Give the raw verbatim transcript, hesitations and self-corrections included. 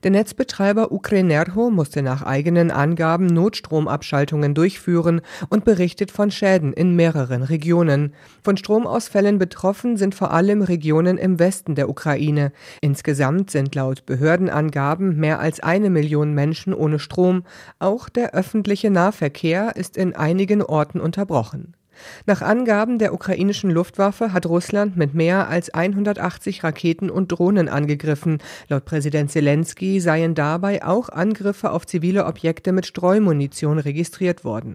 Der Netzbetreiber Ukrenergo musste nach eigenen Angaben Notstromabschaltungen durchführen und berichtet von Schäden in mehreren Regionen. Von Stromausfällen betroffen sind vor allem Regionen im Westen der Ukraine. Insgesamt sind laut Behördenangaben mehr als eine Million Menschen ohne Strom. Auch der öffentliche Nahverkehr ist in einigen Orten unterbrochen. Nach Angaben der ukrainischen Luftwaffe hat Russland mit mehr als hundertachtzig Raketen und Drohnen angegriffen. Laut Präsident Selenskyj seien dabei auch Angriffe auf zivile Objekte mit Streumunition registriert worden.